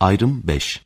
Ayrım 5.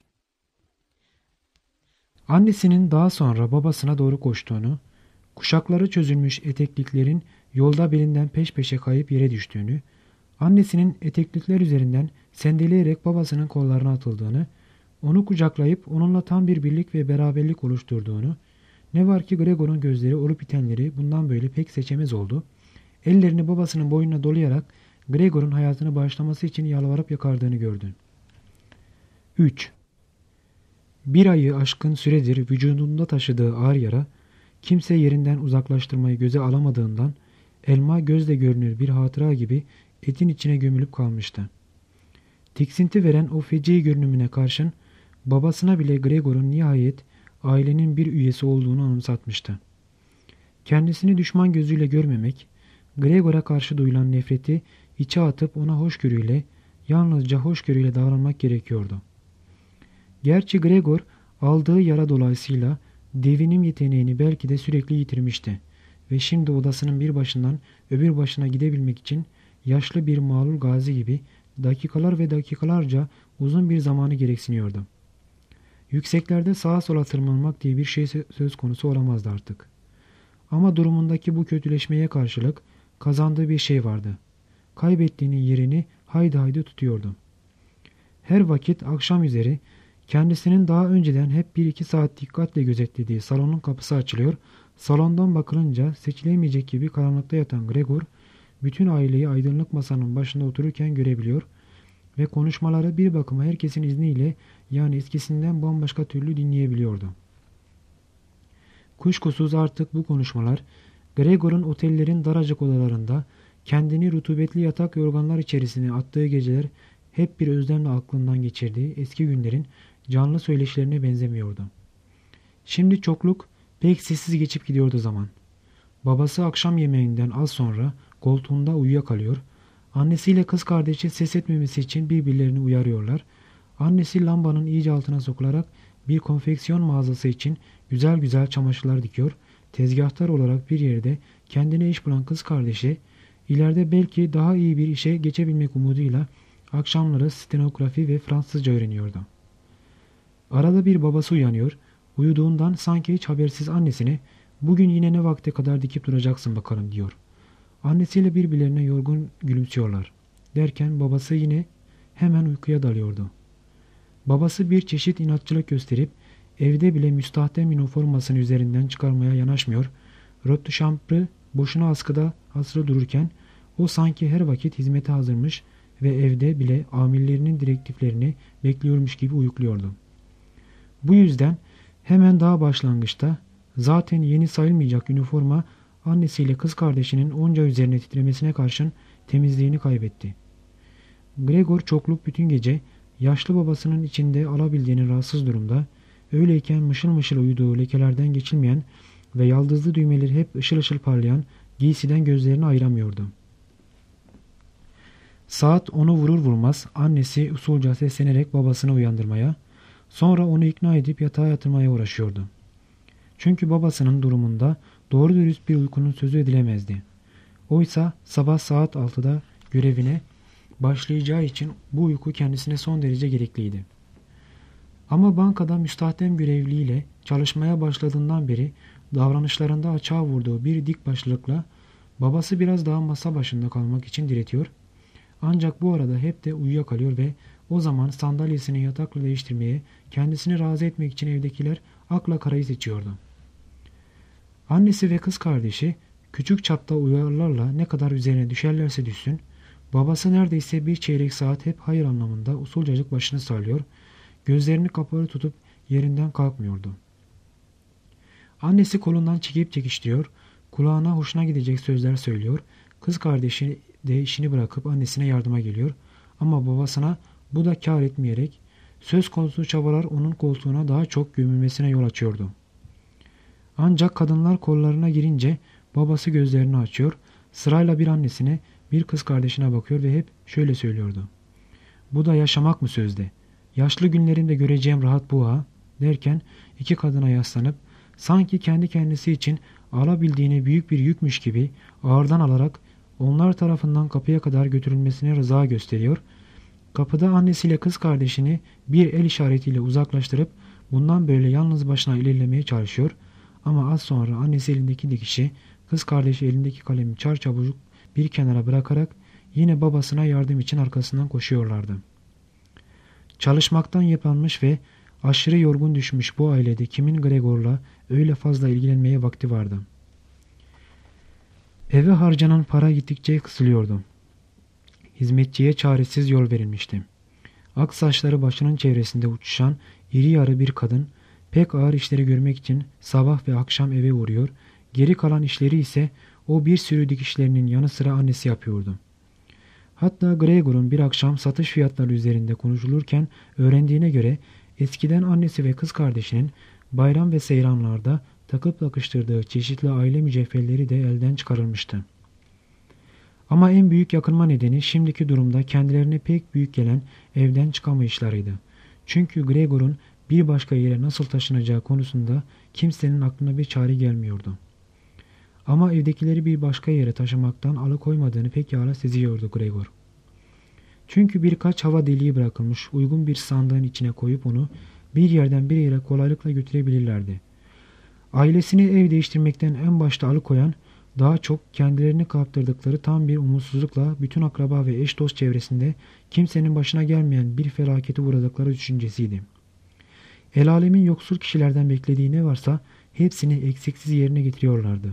Annesinin daha sonra babasına doğru koştuğunu, kuşakları çözülmüş etekliklerin yolda belinden peş peşe kayıp yere düştüğünü, annesinin eteklikler üzerinden sendeleyerek babasının kollarına atıldığını, onu kucaklayıp onunla tam bir birlik ve beraberlik oluşturduğunu, ne var ki Gregor'un gözleri olup bitenleri bundan böyle pek seçemez oldu. Ellerini babasının boynuna dolayarak Gregor'un hayatını bağışlaması için yalvarıp yakardığını gördü. 3. Bir ayı aşkın süredir vücudunda taşıdığı ağır yara, kimse yerinden uzaklaştırmayı göze alamadığından elma gözle görünür bir hatıra gibi etin içine gömülüp kalmıştı. Tiksinti veren o feci görünümüne karşın babasına bile Gregor'un nihayet ailenin bir üyesi olduğunu anımsatmıştı. Kendisini düşman gözüyle görmemek, Gregor'a karşı duyulan nefreti içe atıp ona hoşgörüyle, yalnızca hoşgörüyle davranmak gerekiyordu. Gerçi Gregor aldığı yara dolayısıyla devinim yeteneğini belki de sürekli yitirmişti ve şimdi odasının bir başından öbür başına gidebilmek için yaşlı bir mağlul gazi gibi dakikalar ve dakikalarca uzun bir zamanı gereksiniyordu. Yükseklerde sağa sola tırmanmak diye bir şey söz konusu olamazdı artık. Ama durumundaki bu kötüleşmeye karşılık kazandığı bir şey vardı. Kaybettiğinin yerini haydi haydi tutuyordu. Her vakit akşam üzeri kendisinin daha önceden hep 1-2 saat dikkatle gözetlediği salonun kapısı açılıyor, salondan bakılınca seçilemeyecek gibi karanlıkta yatan Gregor, bütün aileyi aydınlık masanın başında otururken görebiliyor ve konuşmaları bir bakıma herkesin izniyle yani eskisinden bambaşka türlü dinleyebiliyordu. Kuşkusuz artık bu konuşmalar Gregor'un otellerin daracık odalarında kendini rutubetli yatak yorganlar içerisine attığı geceler hep bir özlemle aklından geçirdiği eski günlerin canlı söyleşilerine benzemiyordu. Şimdi çokluk pek sessiz geçip gidiyordu zaman. Babası akşam yemeğinden az sonra koltuğunda uyuyakalıyor, annesiyle kız kardeşi ses etmemesi için birbirlerini uyarıyorlar. Annesi lambanın iyice altına sokularak bir konfeksiyon mağazası için güzel güzel çamaşırlar dikiyor, tezgahtar olarak bir yerde kendine iş bulan kız kardeşi, ileride belki daha iyi bir işe geçebilmek umuduyla akşamları stenografi ve Fransızca öğreniyordu. Arada bir babası uyanıyor, uyuduğundan sanki hiç habersiz annesine "Bugün yine ne vakte kadar dikip duracaksın bakalım" diyor. Annesiyle birbirlerine yorgun gülümsüyorlar. Derken babası yine hemen uykuya dalıyordu. Babası bir çeşit inatçılık gösterip evde bile müstahdem üniformasını üzerinden çıkarmaya yanaşmıyor. Röptüşampı boşuna askıda asılı dururken o sanki her vakit hizmete hazırmış ve evde bile amirlerinin direktiflerini bekliyormuş gibi uyukluyordu. Bu yüzden hemen daha başlangıçta zaten yeni sayılmayacak üniforma annesiyle kız kardeşinin onca üzerine titremesine karşın temizliğini kaybetti. Gregor çokluk bütün gece yaşlı babasının içinde alabildiğini rahatsız durumda, öyleyken mışıl mışıl uyuduğu lekelerden geçilmeyen ve yaldızlı düğmeleri hep ışıl ışıl parlayan giysiden gözlerini ayıramıyordu. Saat onu vurur vurmaz annesi usulca seslenerek babasını uyandırmaya, sonra onu ikna edip yatağa yatırmaya uğraşıyordu. Çünkü babasının durumunda doğru dürüst bir uykunun sözü edilemezdi. Oysa sabah saat 6'da görevine başlayacağı için bu uyku kendisine son derece gerekliydi. Ama bankada müstahdem görevliyle çalışmaya başladığından beri davranışlarında açığa vurduğu bir dik başlılıkla babası biraz daha masa başında kalmak için diretiyor. Ancak bu arada hep de uyuyakalıyor ve o zaman sandalyesini yatakla değiştirmeye, kendisini razı etmek için evdekiler akla karayı seçiyordu. Annesi ve kız kardeşi küçük çapta uyarılarla ne kadar üzerine düşerlerse düşsün, babası neredeyse bir çeyrek saat hep hayır anlamında usulcacık başını sallıyor, gözlerini kapalı tutup yerinden kalkmıyordu. Annesi kolundan çekip çekiştiriyor, kulağına hoşuna gidecek sözler söylüyor, kız kardeşi de işini bırakıp annesine yardıma geliyor ama babasına bu da kâr etmeyerek söz konusu çabalar onun koltuğuna daha çok gömülmesine yol açıyordu. Ancak kadınlar kollarına girince babası gözlerini açıyor, sırayla bir annesine bir kız kardeşine bakıyor ve hep şöyle söylüyordu. "Bu da yaşamak mı sözde? Yaşlı günlerimde göreceğim rahat bu ha?" derken iki kadına yaslanıp sanki kendi kendisi için alabildiğine büyük bir yükmüş gibi ağırdan alarak onlar tarafından kapıya kadar götürülmesine rıza gösteriyor, Kapıda annesiyle kız kardeşini bir el işaretiyle uzaklaştırıp bundan böyle yalnız başına ilerlemeye çalışıyor ama az sonra annesi elindeki dikişi, kız kardeşi elindeki kalemi çarçabuk bir kenara bırakarak yine babasına yardım için arkasından koşuyorlardı. Çalışmaktan yıpranmış ve aşırı yorgun düşmüş bu ailede kimin Gregor'la öyle fazla ilgilenmeye vakti vardı? Eve harcanan para gittikçe kısılıyordu. Hizmetçiye çaresiz yol verilmişti. Ak saçları başının çevresinde uçuşan iri yarı bir kadın pek ağır işleri görmek için sabah ve akşam eve uğruyor, geri kalan işleri ise o bir sürü dikişlerinin yanı sıra annesi yapıyordu. Hatta Gregor'un bir akşam satış fiyatları üzerinde konuşulurken öğrendiğine göre eskiden annesi ve kız kardeşinin bayram ve seyranlarda takıp takıştırdığı çeşitli aile mücevherleri de elden çıkarılmıştı. Ama en büyük yakınma nedeni şimdiki durumda kendilerine pek büyük gelen evden çıkamayışlarıydı. Çünkü Gregor'un bir başka yere nasıl taşınacağı konusunda kimsenin aklına bir çare gelmiyordu. Ama evdekileri bir başka yere taşımaktan alıkoymadığını pekala seziyordu Gregor. Çünkü birkaç hava deliği bırakılmış uygun bir sandığın içine koyup onu bir yerden bir yere kolaylıkla götürebilirlerdi. Ailesini ev değiştirmekten en başta alıkoyan, daha çok kendilerini kaptırdıkları tam bir umutsuzlukla bütün akraba ve eş dost çevresinde kimsenin başına gelmeyen bir felakete uğradıkları düşüncesiydi. El alemin yoksul kişilerden beklediği ne varsa hepsini eksiksiz yerine getiriyorlardı.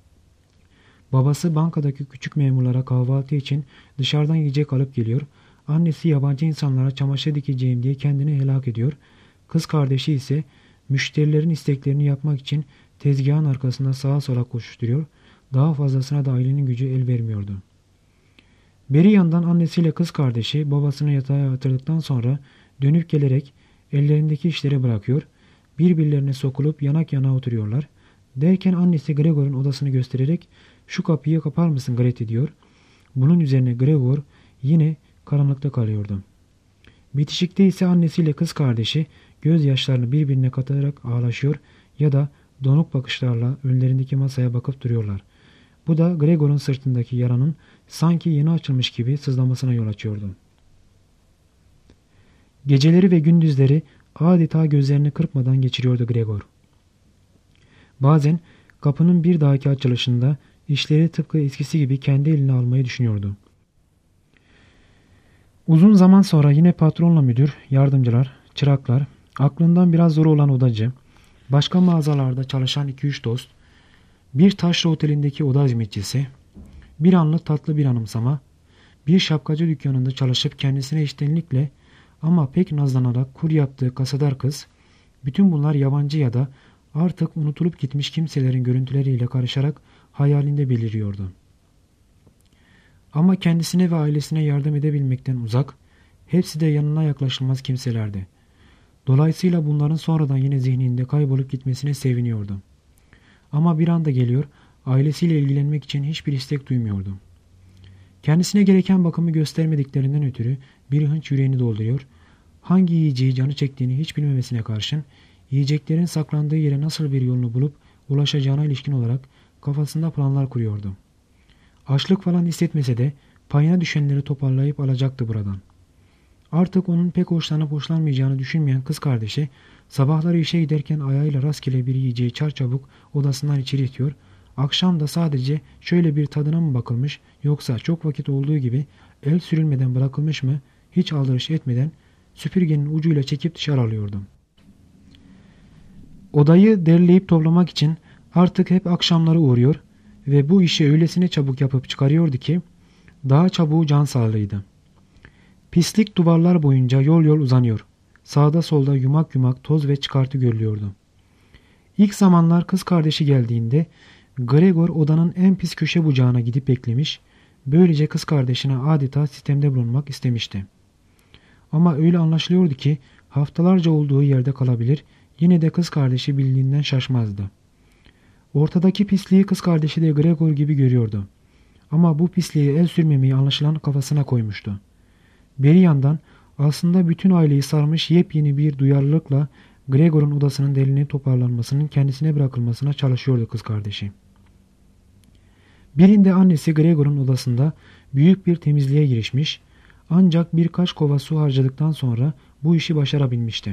Babası bankadaki küçük memurlara kahvaltı için dışarıdan yiyecek alıp geliyor, annesi yabancı insanlara çamaşır dikeceğim diye kendini helak ediyor, kız kardeşi ise müşterilerin isteklerini yapmak için tezgahın arkasında sağa sola koşuşturuyor, daha fazlasına da ailenin gücü el vermiyordu. Beri yandan annesiyle kız kardeşi babasını yatağa yatırdıktan sonra dönüp gelerek ellerindeki işleri bırakıyor, birbirlerine sokulup yanak yana oturuyorlar. Derken annesi Gregor'un odasını göstererek "Şu kapıyı kapar mısın Gretty?" diyor. Bunun üzerine Gregor yine karanlıkta kalıyordu. Bitişikte ise annesiyle kız kardeşi gözyaşlarını birbirine katarak ağlaşıyor ya da donuk bakışlarla önlerindeki masaya bakıp duruyorlar. Bu da Gregor'un sırtındaki yaranın sanki yeni açılmış gibi sızlamasına yol açıyordu. Geceleri ve gündüzleri adeta gözlerini kırpmadan geçiriyordu Gregor. Bazen kapının bir dahaki açılışında işleri tıpkı eskisi gibi kendi eline almayı düşünüyordu. Uzun zaman sonra yine patronla müdür, yardımcılar, çıraklar, aklından biraz zor olan odacı, başka mağazalarda çalışan 2-3 dost, bir taşra otelindeki oda hizmetçisi, bir anlık tatlı bir anımsama, bir şapkacı dükkanında çalışıp kendisine içtenlikle ama pek nazlanarak kur yaptığı kasadar kız, bütün bunlar yabancı ya da artık unutulup gitmiş kimselerin görüntüleriyle karışarak hayalinde beliriyordu. Ama kendisine ve ailesine yardım edebilmekten uzak, hepsi de yanına yaklaşılmaz kimselerdi. Dolayısıyla bunların sonradan yine zihninde kaybolup gitmesine seviniyordu. Ama bir anda geliyor, ailesiyle ilgilenmek için hiçbir istek duymuyordu. Kendisine gereken bakımı göstermediklerinden ötürü bir hınç yüreğini dolduruyor, hangi yiyeceği canı çektiğini hiç bilmemesine karşın, yiyeceklerin saklandığı yere nasıl bir yolunu bulup ulaşacağına ilişkin olarak kafasında planlar kuruyordu. Açlık falan hissetmese de payına düşenleri toparlayıp alacaktı buradan. Artık onun pek hoşlanıp hoşlanmayacağını düşünmeyen kız kardeşi sabahları işe giderken ayağıyla rastgele bir yiyeceği çarçabuk odasından içeri itiyor, akşam da sadece şöyle bir tadına mı bakılmış yoksa çok vakit olduğu gibi el sürülmeden bırakılmış mı hiç aldırış etmeden süpürgenin ucuyla çekip dışarı alıyordu. Odayı derleyip toplamak için artık hep akşamları uğruyor ve bu işi öylesine çabuk yapıp çıkarıyordu ki daha çabuğu can sağlığıydı. Pislik duvarlar boyunca yol yol uzanıyor. Sağda solda yumak yumak toz ve çıkartı görülüyordu. İlk zamanlar kız kardeşi geldiğinde Gregor odanın en pis köşe bucağına gidip beklemiş, böylece kız kardeşine adeta sistemde bulunmak istemişti. Ama öyle anlaşılıyordu ki haftalarca olduğu yerde kalabilir, yine de kız kardeşi bildiğinden şaşmazdı. Ortadaki pisliği kız kardeşi de Gregor gibi görüyordu. Ama bu pisliğe el sürmemeyi anlaşılan kafasına koymuştu. Bir yandan aslında bütün aileyi sarmış yepyeni bir duyarlılıkla Gregor'un odasının delinip toparlanmasının kendisine bırakılmasına çalışıyordu kız kardeşi. Birinde annesi Gregor'un odasında büyük bir temizliğe girişmiş, Ancak birkaç kova su harcadıktan sonra bu işi başarabilmişti.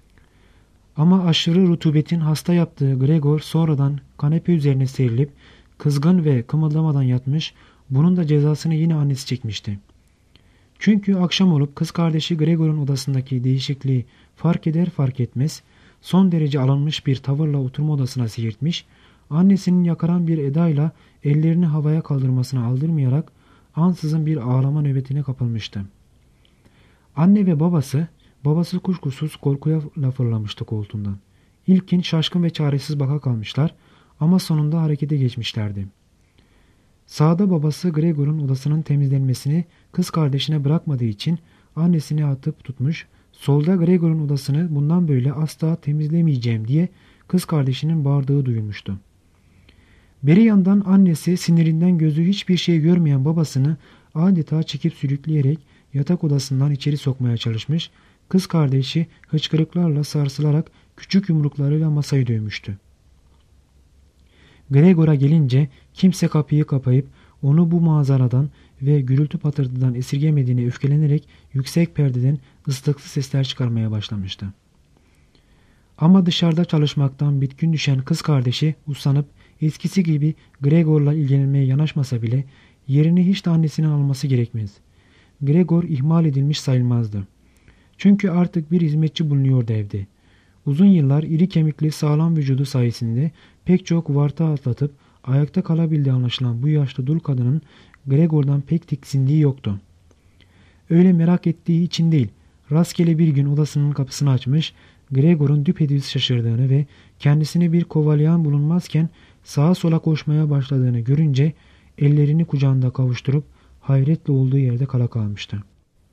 Ama aşırı rutubetin hasta yaptığı Gregor sonradan kanepe üzerine serilip kızgın ve kımıldamadan yatmış, bunun da cezasını yine annesi çekmişti. Çünkü akşam olup kız kardeşi Gregor'un odasındaki değişikliği fark eder fark etmez son derece alınmış bir tavırla oturma odasına seyirtmiş, annesinin yakaran bir edayla ellerini havaya kaldırmasına aldırmayarak ansızın bir ağlama nöbetine kapılmıştı. Anne ve babası kuşkusuz korkuya fırlamıştı koltuğundan. İlkin şaşkın ve çaresiz baka kalmışlar ama sonunda harekete geçmişlerdi. Sağda babası Gregor'un odasının temizlenmesini kız kardeşine bırakmadığı için annesini atıp tutmuş, solda Gregor'un odasını bundan böyle asla temizlemeyeceğim diye kız kardeşinin bağırdığı duyulmuştu. Beri yandan annesi sinirinden gözü hiçbir şey görmeyen babasını adeta çekip sürükleyerek yatak odasından içeri sokmaya çalışmış, kız kardeşi hıçkırıklarla sarsılarak küçük yumruklarıyla masayı dövmüştü. Gregor'a gelince kimse kapıyı kapayıp onu bu manzaradan ve gürültü patırtıdan esirgemediğine öfkelenerek yüksek perdeden ıslıklı sesler çıkarmaya başlamıştı. Ama dışarıda çalışmaktan bitkin düşen kız kardeşi usanıp eskisi gibi Gregor'la ilgilenmeye yanaşmasa bile yerini hiç de annesinin alması gerekmez. Gregor ihmal edilmiş sayılmazdı. Çünkü artık bir hizmetçi bulunuyordu evde. Uzun yıllar iri kemikli sağlam vücudu sayesinde pek çok varta atlatıp ayakta kalabildiği anlaşılan bu yaşlı dul kadının Gregor'dan pek tiksindiği yoktu. Öyle merak ettiği için değil, rastgele bir gün odasının kapısını açmış, Gregor'un düpedüz şaşırdığını ve kendisini bir kovalayan bulunmazken sağa sola koşmaya başladığını görünce ellerini kucağında kavuşturup hayretle olduğu yerde kala kalmıştı.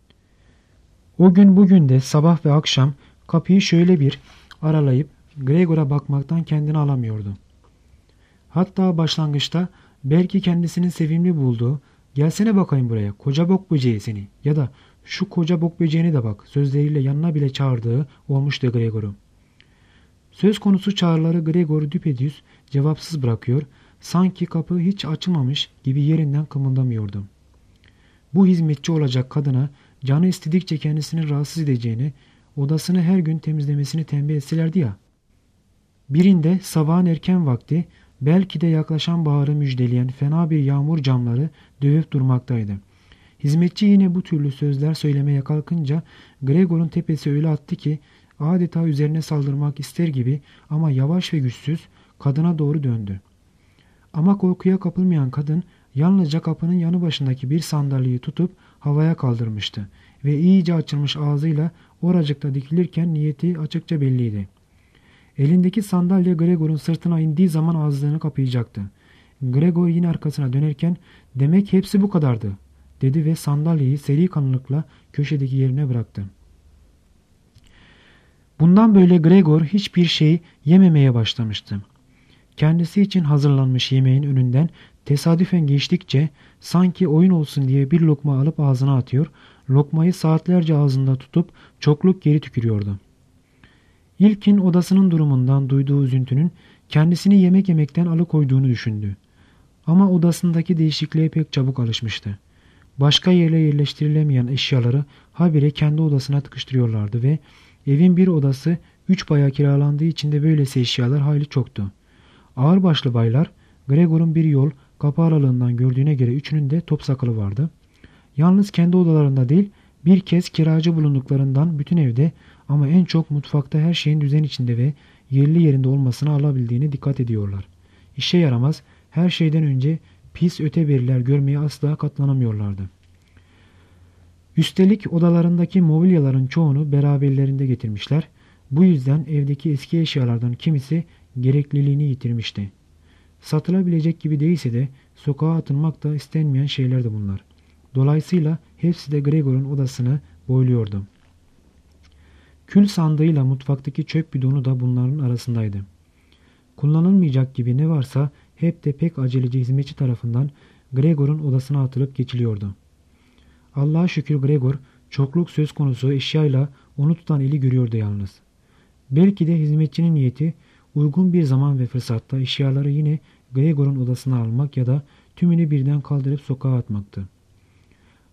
O gün bugün de sabah ve akşam kapıyı şöyle bir aralayıp Gregor'a bakmaktan kendini alamıyordu. Hatta başlangıçta belki kendisinin sevimli bulduğu "Gelsene bakayım buraya, koca bok böceği seni" ya da "Şu koca bok böceğine de bak" sözleriyle yanına bile çağırdığı olmuştu Gregor'u. Söz konusu çağrıları Gregor düpedüz cevapsız bırakıyor, sanki kapı hiç açılmamış gibi yerinden kımıldamıyordu. Bu hizmetçi olacak kadına canı istedikçe kendisini rahatsız edeceğini, odasını her gün temizlemesini tembih etselerdi ya. Birinde sabahın erken vakti belki de yaklaşan baharı müjdeleyen fena bir yağmur camları dövüp durmaktaydı. Hizmetçi yine bu türlü sözler söylemeye kalkınca Gregor'un tepesi öyle attı ki adeta üzerine saldırmak ister gibi ama yavaş ve güçsüz kadına doğru döndü. Ama korkuya kapılmayan kadın yalnızca kapının yanı başındaki bir sandalyeyi tutup havaya kaldırmıştı ve iyice açılmış ağzıyla oracıkta dikilirken niyeti açıkça belliydi. Elindeki sandalye Gregor'un sırtına indiği zaman ağzını kapayacaktı. Gregor yine arkasına dönerken "Demek hepsi bu kadardı" dedi ve sandalyeyi seri kanlılıkla köşedeki yerine bıraktı. Bundan böyle Gregor hiçbir şey yememeye başlamıştı. Kendisi için hazırlanmış yemeğin önünden tesadüfen geçtikçe sanki oyun olsun diye bir lokma alıp ağzına atıyor, lokmayı saatlerce ağzında tutup çokluk geri tükürüyordu. İlkin odasının durumundan duyduğu üzüntünün kendisini yemek yemekten alıkoyduğunu düşündü. Ama odasındaki değişikliğe pek çabuk alışmıştı. Başka yere yerleştirilemeyen eşyaları habire kendi odasına tıkıştırıyorlardı ve evin bir odası 3 baya kiralandığı için de böylesi eşyalar hayli çoktu. Ağırbaşlı baylar Gregor'un bir yol kapı aralığından gördüğüne göre üçünün de top sakalı vardı. Yalnız kendi odalarında değil, bir kez kiracı bulunduklarından bütün evde ama en çok mutfakta her şeyin düzen içinde ve yerli yerinde olmasına alabildiğine dikkat ediyorlar. İşe yaramaz, her şeyden önce pis öteberiler görmeye asla katlanamıyorlardı. Üstelik odalarındaki mobilyaların çoğunu beraberlerinde getirmişler. Bu yüzden evdeki eski eşyalardan kimisi gerekliliğini yitirmişti. Satılabilecek gibi değilse de sokağa atılmak da istenmeyen şeylerdi bunlar. Dolayısıyla hepsi de Gregor'un odasını boyluyordu. Kül sandığıyla mutfaktaki çöp bidonu da bunların arasındaydı. Kullanılmayacak gibi ne varsa hep de pek aceleci hizmetçi tarafından Gregor'un odasına atılıp geçiliyordu. Allah'a şükür Gregor çokluk söz konusu eşyayla onu tutan eli görüyordu yalnız. Belki de hizmetçinin niyeti uygun bir zaman ve fırsatta eşyaları yine Gregor'un odasına almak ya da tümünü birden kaldırıp sokağa atmaktı.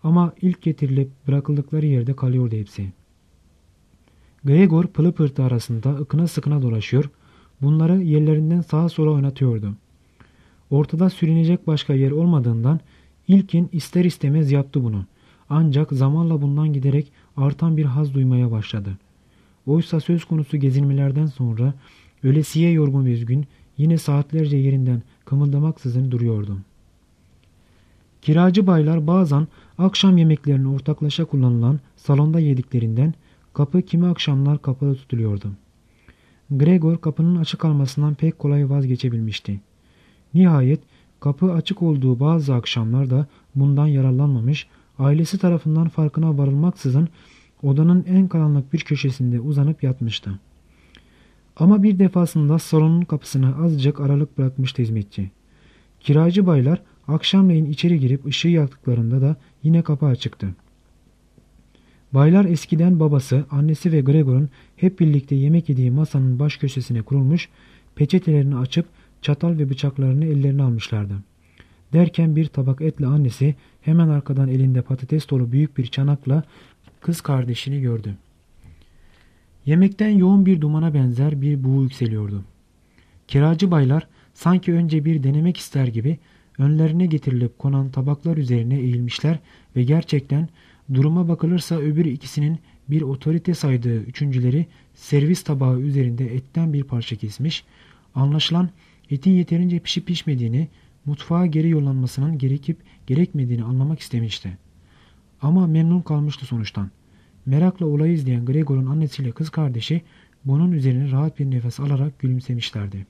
Ama ilk getirilip bırakıldıkları yerde kalıyordu hepsi. Gregor pılı pırtı arasında ıkına sıkına dolaşıyor, bunları yerlerinden sağa sola oynatıyordu. Ortada sürünecek başka yer olmadığından ilkin ister istemez yaptı bunu. Ancak zamanla bundan giderek artan bir haz duymaya başladı. Oysa söz konusu gezinmelerden sonra ölesiye yorgun bir gün yine saatlerce yerinden kımıldamaksızın duruyordu. Kiracı baylar bazen akşam yemeklerini ortaklaşa kullanılan salonda yediklerinden kapı kimi akşamlar kapalı tutuluyordu. Gregor kapının açık kalmasından pek kolay vazgeçebilmişti. Nihayet kapı açık olduğu bazı akşamlar da bundan yararlanmamış, ailesi tarafından farkına varılmaksızın odanın en karanlık bir köşesinde uzanıp yatmıştı. Ama bir defasında salonun kapısına azıcık aralık bırakmıştı hizmetçi. Kiracı baylar akşamleyin içeri girip ışığı yaktıklarında da yine kapı açıktı. Baylar eskiden babası, annesi ve Gregor'un hep birlikte yemek yediği masanın baş köşesine kurulmuş, peçetelerini açıp çatal ve bıçaklarını ellerine almışlardı. Derken bir tabak etle annesi hemen arkadan elinde patates dolu büyük bir çanakla kız kardeşini gördü. Yemekten yoğun bir dumana benzer bir buğu yükseliyordu. Kiracı baylar sanki önce bir denemek ister gibi önlerine getirilip konan tabaklar üzerine eğilmişler ve gerçekten duruma bakılırsa öbür ikisinin bir otorite saydığı üçüncüleri servis tabağı üzerinde etten bir parça kesmiş, anlaşılan etin yeterince pişip pişmediğini, mutfağa geri yollanmasının gerekip gerekmediğini anlamak istemişti. Ama memnun kalmıştı sonuçtan. Merakla olayı izleyen Gregor'un annesiyle kız kardeşi bunun üzerine rahat bir nefes alarak gülümsemişlerdi.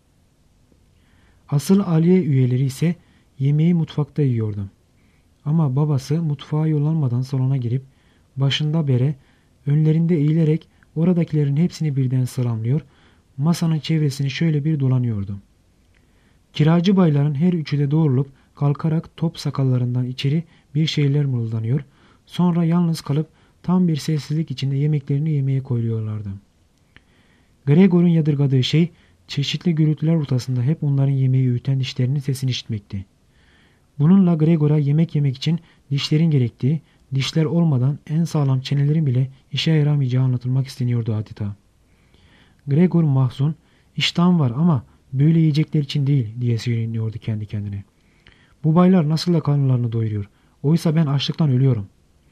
Asıl aile üyeleri ise yemeği mutfakta yiyordu. Ama babası mutfağa yollanmadan salona girip başında bere, önlerinde eğilerek oradakilerin hepsini birden selamlıyor, masanın çevresini şöyle bir dolanıyordu. Kiracı bayların her üçü de doğrulup kalkarak top sakallarından içeri bir şeyler mırıldanıyor, sonra yalnız kalıp tam bir sessizlik içinde yemeklerini yemeye koyuyorlardı. Gregor'un yadırgadığı şey çeşitli gürültüler ortasında hep onların yemeği öğüten dişlerinin sesini işitmekti. Bununla Gregor'a yemek yemek için dişlerin gerektiği, dişler olmadan en sağlam çenelerin bile işe yaramayacağı anlatılmak isteniyordu adeta. Gregor mahzun, iştahım var ama böyle yiyecekler için değil diye söyleniyordu kendi kendine. Bu baylar nasıl da karınlarını doyuruyor. Oysa ben açlıktan ölüyorum.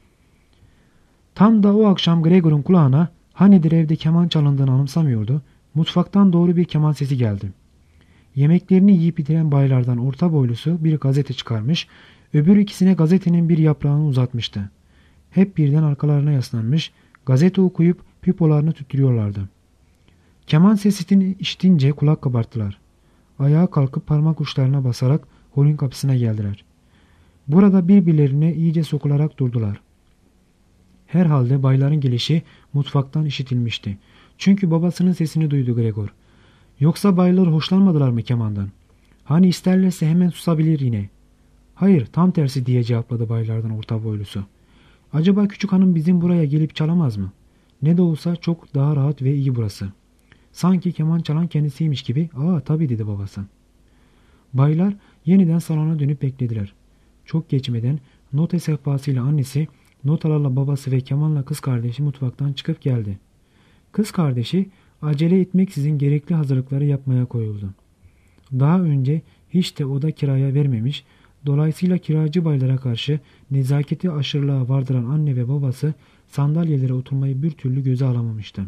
Tam da o akşam Gregor'un kulağına hanidir evde keman çalındığını anımsamıyordu. Mutfaktan doğru bir keman sesi geldi. Yemeklerini yiyip bitiren baylardan orta boylusu bir gazete çıkarmış, öbür ikisine gazetenin bir yaprağını uzatmıştı. Hep birden arkalarına yaslanmış, gazete okuyup pipolarını tüttürüyorlardı. Keman sesini işitince kulak kabarttılar. Ayağa kalkıp parmak uçlarına basarak holün kapısına geldiler. Burada birbirlerine iyice sokularak durdular. Herhalde bayların gelişi mutfaktan işitilmişti. Çünkü babasının sesini duydu Gregor. Yoksa baylar hoşlanmadılar mı kemandan? Hani isterlerse hemen susabilir yine. Hayır, tam tersi diye cevapladı baylardan orta boylusu. Acaba küçük hanım bizim buraya gelip çalamaz mı? Ne de olsa çok daha rahat ve iyi burası. Sanki keman çalan kendisiymiş gibi, tabii dedi babası. Baylar yeniden salona dönüp beklediler. Çok geçmeden nota sehpasıyla annesi, notalarla babası ve kemanla kız kardeşi mutfaktan çıkıp geldi. Kız kardeşi acele etmeksizin gerekli hazırlıkları yapmaya koyuldu. Daha önce hiç de oda kiraya vermemiş, dolayısıyla kiracı baylara karşı nezaketi aşırılığa vardıran anne ve babası sandalyelere oturmayı bir türlü göze alamamıştı.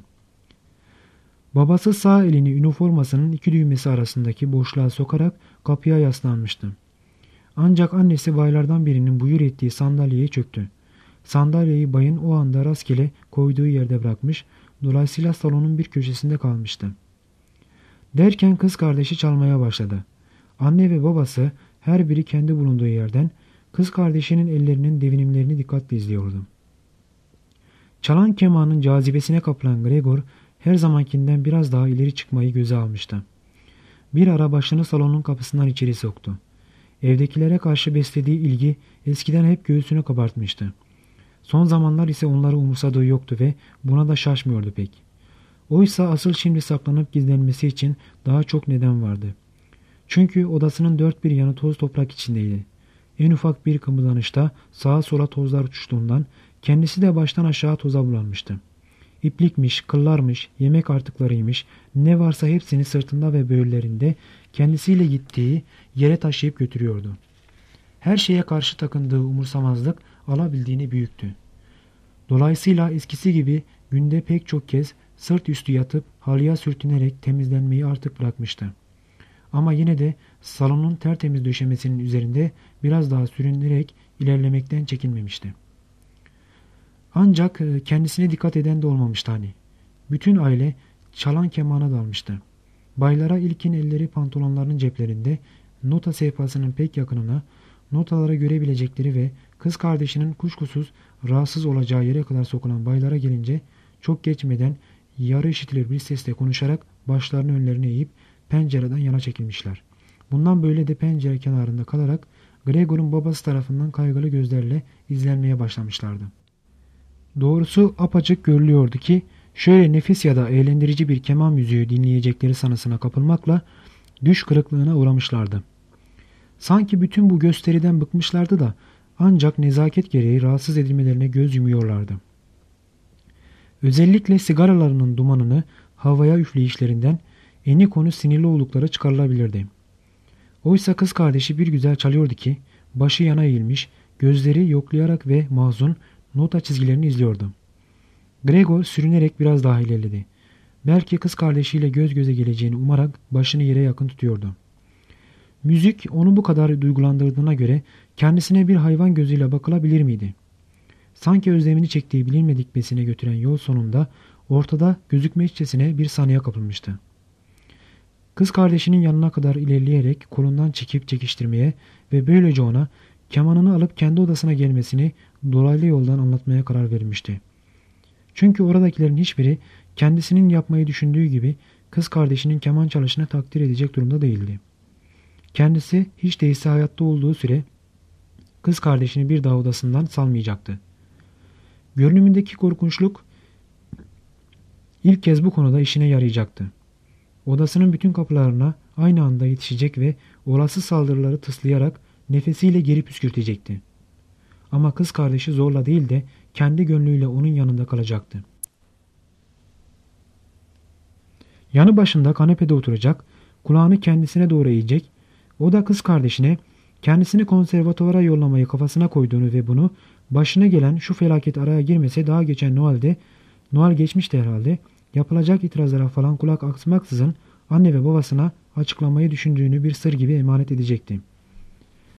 Babası sağ elini üniformasının iki düğmesi arasındaki boşluğa sokarak kapıya yaslanmıştı. Ancak annesi baylardan birinin buyur ettiği sandalyeye çöktü. Sandalyeyi bayın o anda rastgele koyduğu yerde bırakmış, dolayısıyla salonun bir köşesinde kalmıştı. Derken kız kardeşi çalmaya başladı. Anne ve babası her biri kendi bulunduğu yerden kız kardeşinin ellerinin devinimlerini dikkatle izliyordu. Çalan kemanın cazibesine kapılan Gregor her zamankinden biraz daha ileri çıkmayı göze almıştı. Bir ara başını salonun kapısından içeri soktu. Evdekilere karşı beslediği ilgi eskiden hep göğsünü kabartmıştı. Son zamanlar ise onları umursadığı yoktu ve buna da şaşmıyordu pek. Oysa asıl şimdi saklanıp gizlenmesi için daha çok neden vardı. Çünkü odasının dört bir yanı toz toprak içindeydi. en ufak bir kımıldanışta sağa sola tozlar uçuştuğundan kendisi de baştan aşağı toza bulanmıştı. İplikmiş, kıllarmış, yemek artıklarıymış, ne varsa hepsini sırtında ve böğürlerinde kendisiyle gittiği yere taşıyıp götürüyordu. Her şeye karşı takındığı umursamazlık alabildiğini büyüktü. Dolayısıyla eskisi gibi günde pek çok kez sırt üstü yatıp halıya sürtünerek temizlenmeyi artık bırakmıştı. Ama yine de salonun tertemiz döşemesinin üzerinde biraz daha sürünerek ilerlemekten çekinmemişti. Ancak kendisine dikkat eden de olmamıştı hani. Bütün aile çalan kemana dalmıştı. Baylara ilkin elleri pantolonlarının ceplerinde, nota sehpasının pek yakınına, notaları görebilecekleri ve kız kardeşinin kuşkusuz rahatsız olacağı yere kadar sokulan baylara gelince çok geçmeden yarı işitilir bir sesle konuşarak başlarını önlerine eğip pencereden yana çekilmişler. Bundan böyle de pencere kenarında kalarak Gregor'un babası tarafından kaygılı gözlerle izlenmeye başlamışlardı. Doğrusu apaçık görülüyordu ki şöyle nefis ya da eğlendirici bir keman müziği dinleyecekleri sanısına kapılmakla düş kırıklığına uğramışlardı. Sanki bütün bu gösteriden bıkmışlardı da ancak nezaket gereği rahatsız edilmelerine göz yumuyorlardı. Özellikle sigaralarının dumanını havaya üfleyişlerinden eni konu sinirli oldukları çıkarılabilirdi. Oysa kız kardeşi bir güzel çalıyordu ki başı yana eğilmiş, gözleri yoklayarak ve mahzun nota çizgilerini izliyordu. Gregor sürünerek biraz daha ilerledi. Belki kız kardeşiyle göz göze geleceğini umarak başını yere yakın tutuyordu. Müzik onu bu kadar duygulandırdığına göre kendisine bir hayvan gözüyle bakılabilir miydi? Sanki özlemini çektiği bilinmedik besine götüren yol sonunda ortada gözükmekçesine bir sanıya kapılmıştı. Kız kardeşinin yanına kadar ilerleyerek kolundan çekip çekiştirmeye ve böylece ona kemanını alıp kendi odasına gelmesini dolaylı yoldan anlatmaya karar vermişti. Çünkü oradakilerin hiçbiri kendisinin yapmayı düşündüğü gibi kız kardeşinin keman çalışını takdir edecek durumda değildi. Kendisi hiç değilse hayatta olduğu süre kız kardeşini bir daha odasından salmayacaktı. Görünümündeki korkunçluk ilk kez bu konuda işine yarayacaktı. Odasının bütün kapılarına aynı anda yetişecek ve olası saldırıları tıslayarak nefesiyle geri püskürtecekti. Ama kız kardeşi zorla değil de kendi gönlüyle onun yanında kalacaktı. Yanı başında kanepede oturacak, kulağını kendisine doğru eğecek, o da kız kardeşine kendisini konservatuvara yollamayı kafasına koyduğunu ve bunu başına gelen şu felaket araya girmese daha geçen Noel geçmişti herhalde, yapılacak itirazlara falan kulak asmaksızın anne ve babasına açıklamayı düşündüğünü bir sır gibi emanet edecekti.